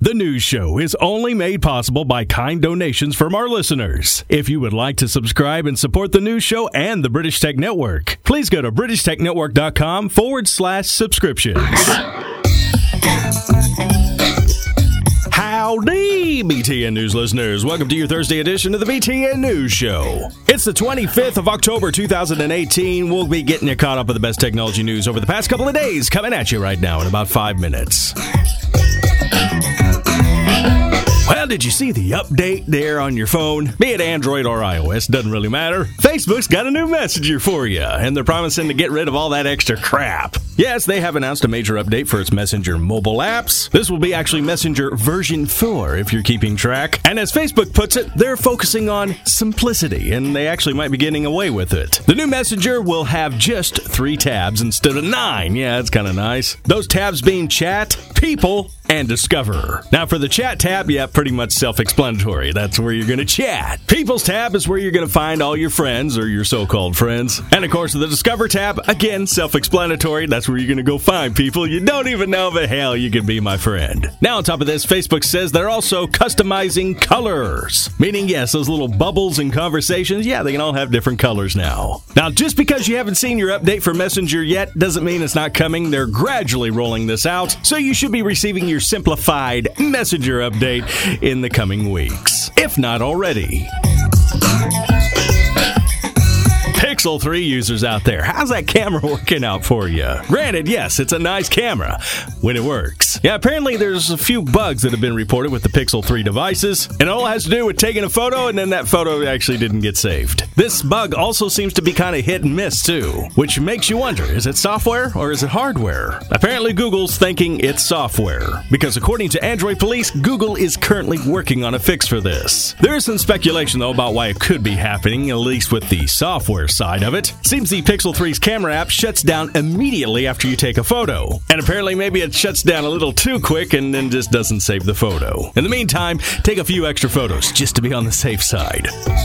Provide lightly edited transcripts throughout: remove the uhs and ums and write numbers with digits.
The news show is only made possible by kind donations from our listeners. If you would like to subscribe and support the news show and the British Tech Network, please go to BritishTechNetwork.com/subscriptions. Howdy, BTN News listeners. Welcome to your Thursday edition of the BTN News Show. It's the 25th of October, 2018. We'll be getting you caught up with the best technology news over the past couple of days, coming at you right now in about 5 minutes. Well, did you see the update there on your phone? Be it Android or iOS, doesn't really matter. Facebook's got a new messenger for you, and they're promising to get rid of all that extra crap. Yes, they have announced a major update for its Messenger mobile apps. This will be actually Messenger version 4, if you're keeping track. And as Facebook puts it, they're focusing on simplicity, and they actually might be getting away with it. The new Messenger will have just 3 tabs instead of 9. Yeah, that's kind of nice. Those tabs being Chat, People, and Discover. Now, for the Chat tab, yeah, pretty much self-explanatory. That's where you're going to chat. People's tab is where you're going to find all your friends, or your so-called friends. And, of course, the Discover tab, again, self-explanatory. That's where you're going to go find people you don't even know, but hell, you can be my friend. Now, on top of this, Facebook says they're also customizing colors. Meaning, yes, those little bubbles in conversations, yeah, they can all have different colors now. Now, just because you haven't seen your update for Messenger yet doesn't mean it's not coming. They're gradually rolling this out, so you should be receiving your simplified Messenger update in the coming weeks, if not already. Pixel 3 users out there, how's that camera working out for you? Granted, yes, it's a nice camera when it works. Yeah, apparently there's a few bugs that have been reported with the Pixel 3 devices, and it all has to do with taking a photo and then that photo actually didn't get saved. This bug also seems to be kind of hit and miss too, which makes you wonder, is it software or is it hardware? Apparently Google's thinking it's software, because according to Android Police, Google is currently working on a fix for this. There is some speculation though about why it could be happening, at least with the software side of it. Seems the Pixel 3's camera app shuts down immediately after you take a photo. And apparently maybe it shuts down a little too quick and then just doesn't save the photo. In the meantime, take a few extra photos just to be on the safe side.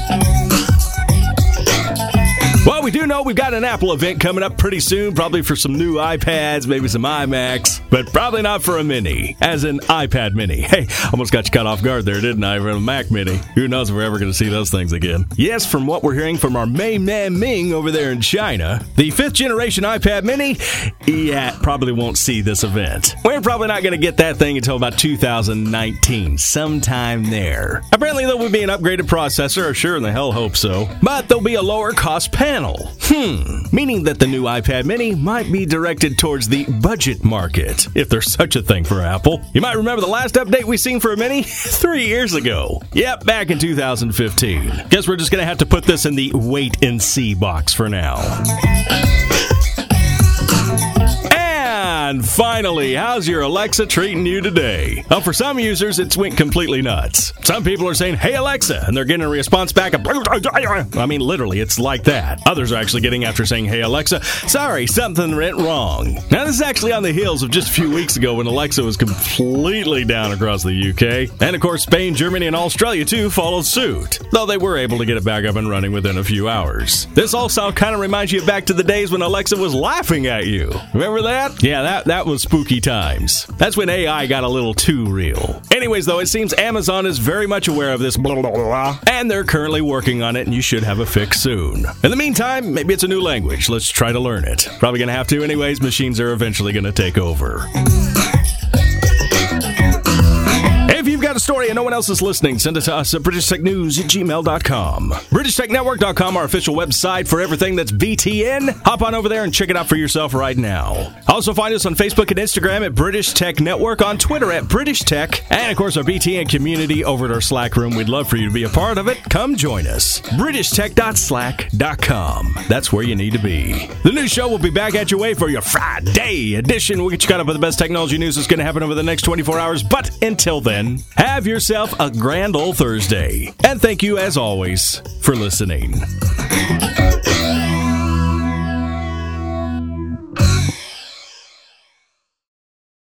Well, we do know we've got an Apple event coming up pretty soon, probably for some new iPads, maybe some iMacs, but probably not for a Mini, as an iPad Mini. Hey, almost got you caught off guard there, didn't I, for a Mac Mini? Who knows if we're ever going to see those things again. Yes, from what we're hearing from our main man Ming over there in China, the 5th generation iPad Mini, yeah, probably won't see this event. We're probably not going to get that thing until about 2019, sometime there. Apparently there will be an upgraded processor, or sure in the hell hope so, but there'll be a lower cost panel. Meaning that the new iPad Mini might be directed towards the budget market, if there's such a thing for Apple. You might remember the last update we seen for a Mini 3 years ago. Yep, back in 2015. Guess we're just going to have to put this in the wait and see box for now. And finally, how's your Alexa treating you today? Well, for some users, it's went completely nuts. Some people are saying, "Hey Alexa," and they're getting a response back of, I mean, literally, it's like that. Others are actually getting after saying, "Hey Alexa, sorry, something went wrong." Now, this is actually on the heels of just a few weeks ago when Alexa was completely down across the UK. And of course, Spain, Germany, and Australia too followed suit, though they were able to get it back up and running within a few hours. This also kind of reminds you back to the days when Alexa was laughing at you. Remember that? Yeah, that was spooky times. That's when AI got a little too real. Anyways, though, it seems Amazon is very much aware of this, and they're currently working on it, and you should have a fix soon. In the meantime, maybe it's a new language. Let's try to learn it. Probably gonna have to anyways. Machines are eventually gonna take over. If you've got a story and no one else is listening, send it to us at BritishTechNews@gmail.com. BritishTechNetwork.com, our official website for everything that's BTN. Hop on over there and check it out for yourself right now. Also find us on Facebook and Instagram at British Tech Network, on Twitter at British Tech, and of course our BTN community over at our Slack room. We'd love for you to be a part of it. Come join us. BritishTech.slack.com. That's where you need to be. The new show will be back at your way for your Friday edition. We'll get you caught up with the best technology news that's going to happen over the next 24 hours. But until then, have yourself a grand old Thursday. And thank you, as always, for listening.